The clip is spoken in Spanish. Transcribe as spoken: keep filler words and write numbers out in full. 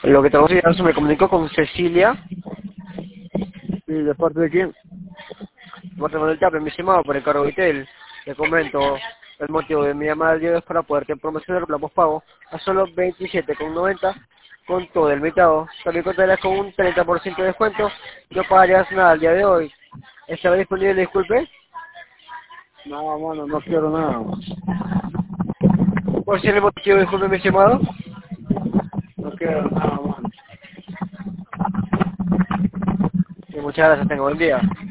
Lo que te voy a decir, me comunicó con Cecilia, ¿Y de parte de quién? Marta del Tape, mi estimado, por el cargo de Vitel. Le comento, el motivo de mi llamada al día de hoy es para poderte promocionar la pospago a solo veintisiete con noventa con todo el mercado. También contarás con un treinta por ciento de descuento. No pagarías nada al día de hoy. ¿Estará disponible, disculpe? No, mano, no quiero nada. ¿Por si el motivo, disculpe, mi estimado? No quiero nada, mano. Y muchas gracias, tengo buen día.